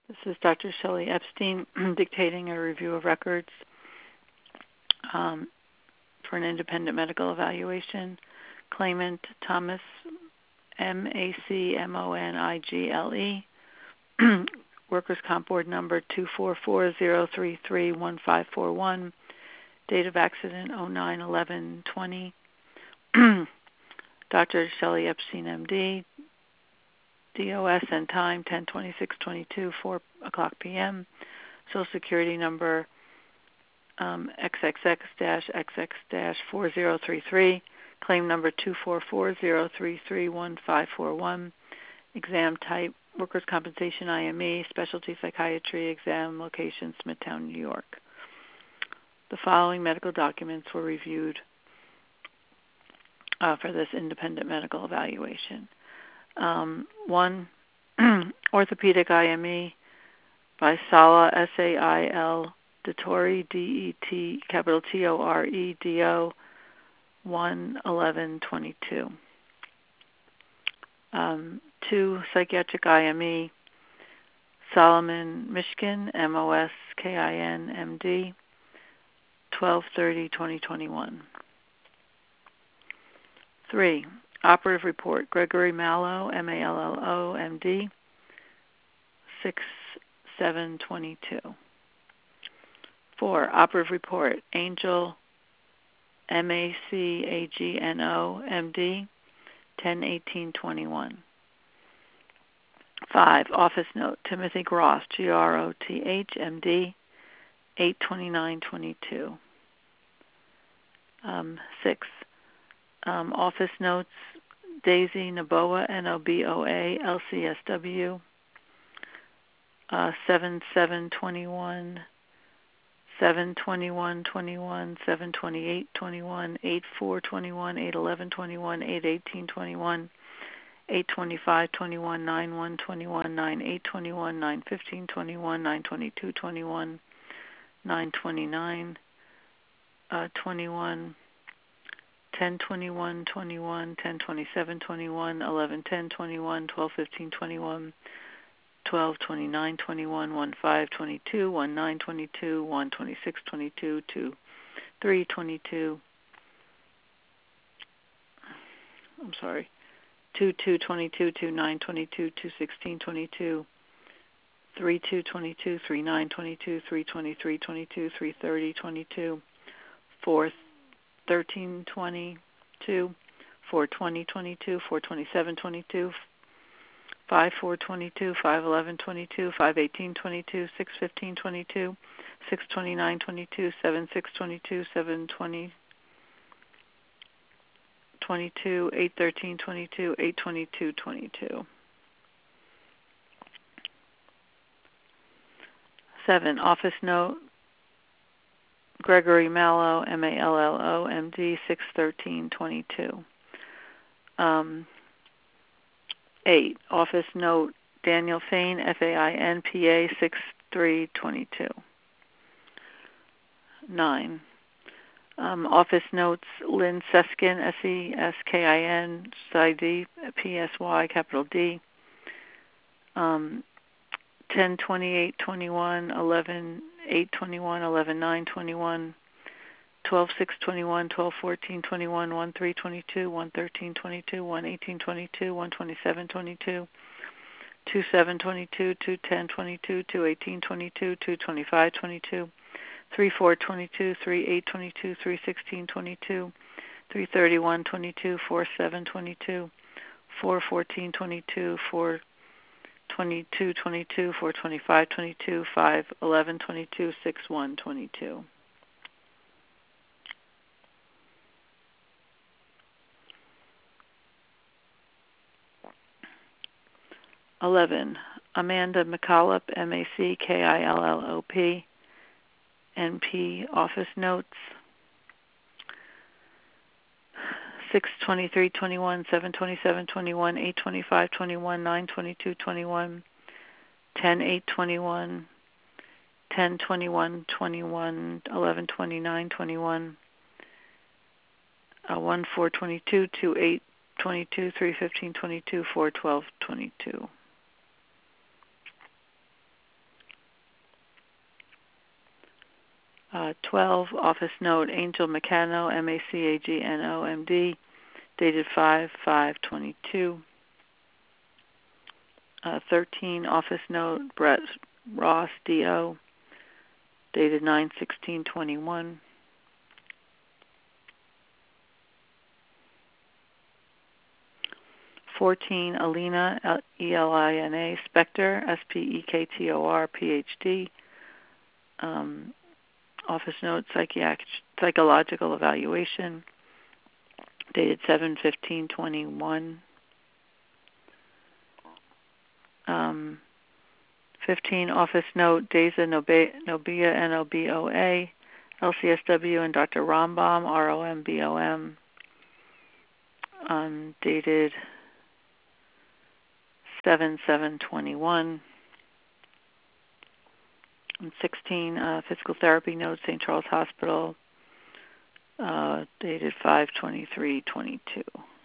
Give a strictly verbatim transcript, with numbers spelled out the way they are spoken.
This is Doctor Shelley Epstein dictating a review of records um, for an independent medical evaluation. Claimant Thomas M A C M O N I G L E. Workers' Comp Board number two four four zero three three one five four one. Date of accident oh nine eleven twenty. Doctor Shelley Epstein, M D. D O S and time ten twenty-six twenty-two, four o'clock p m. Social Security number um, X X X X X four zero three three. Claim number two four four zero three three one five four one. Exam type Workers' Compensation I M E. Specialty Psychiatry. Exam location Smithtown, New York. The following medical documents were reviewed uh, for this independent medical evaluation. Um, one, orthopedic I M E by Sala, S A I L, Dettori, D E T, capital T O R E D O, one eleven twenty-two. Um, two, psychiatric I M E, Solomon, Mishkin, M O S K I N, M D, twelve thirty twenty twenty-one. Three, operative report, Gregory Mallow, M A L L O, M D, six seven twenty-two. Four, operative report, Angel, M A C A G N O, M D, ten eighteen twenty-one. Five, office note, Timothy Groth, G R O T H, M D, eight twenty-nine twenty-two. Um, six, um, office notes, Daisy Noboa, N O B O A, L C S W, uh, seven seven twenty-one, seven twenty-one twenty-one, seven twenty-eight twenty-one, eight four twenty-one, eight eleven twenty-one, eight eighteen twenty-one, eight twenty-five twenty-one, nine one twenty-one, nine eight twenty-one, nine fifteen twenty-one, nine twenty-two twenty-one, nine twenty-nine uh, twenty-one, ten twenty-one twenty-one, ten twenty-seven twenty-one, eleven ten twenty-one, twelve fifteen twenty-one, twelve twenty-nine twenty-one, one five twenty-two, one nine twenty-two, one twenty-six twenty-two, two three twenty-two. I'm sorry. two two twenty-two, two nine twenty-two, two sixteen twenty-two, three two twenty-two, three nine twenty-two, three twenty-three twenty-two, three thirty twenty-two, four thirteen twenty-two, four twenty twenty-two, four twenty-seven twenty-two, five four twenty-two, five eleven twenty-two, five eighteen twenty-two, six fifteen twenty-two, six twenty-nine twenty-two, seven six twenty-two, seven twenty twenty-two, eight thirteen twenty-two, eight twenty-two twenty-two. Seven, office note, Gregory Mallow, M A L L O, M D, six thirteen twenty-two. Um, eight, office note, Daniel Fain, F A I N, P A, six three twenty-two. Nine, um, office notes, Lynn Seskin, S E S K I N, Psy D, P S Y, capital D, um, ten twenty-eight twenty-one, eleven eight twenty-one, eleven nine twenty-one, twelve six twenty-one, twelve fourteen twenty-one, one three twenty-two, one thirteen twenty-two, one eighteen twenty-two, one twenty-seven twenty-two, two seven twenty-two, two ten twenty-two, two eighteen twenty-two, two twenty-five twenty-two, three four twenty-two, three eight twenty-two, three sixteen twenty-two, three thirty-one twenty-two, four seven twenty-two, four fourteen twenty-two, four twenty-two twenty-two, four twenty-five twenty-two, five eleven twenty-two, six one twenty-two. eleven, Amanda McCollop, M A C K I L L O P, N P office notes, six twenty-three twenty-one, seven twenty-seven twenty-one, eight twenty-five twenty-one, nine twenty-two twenty-one, ten eight twenty-one, ten twenty-one twenty-one, eleven twenty-nine twenty-one, uh, one four twenty-two, two eight twenty-two, three fifteen twenty-two, four twelve twenty-two. Uh, twelve, office note, Angel Macano, M A C A G N O, M D, dated five five twenty-two. Uh, thirteen, office note, Brett Ross, D O, dated nine sixteen twenty-one. fourteen, Alina, E L I N A, Spector, S P E K T O R, P H D. Um, office note, psychiatric, psychological evaluation, dated seven fifteen twenty-one. Um, fifteen, office note, Deza Nobia, N O B O A, L C S W, and Doctor Rombom, R O M B O M, um, dated seven seven twenty-one. And sixteen, uh, physical therapy note, Saint Charles Hospital, uh, dated five twenty-three twenty-two.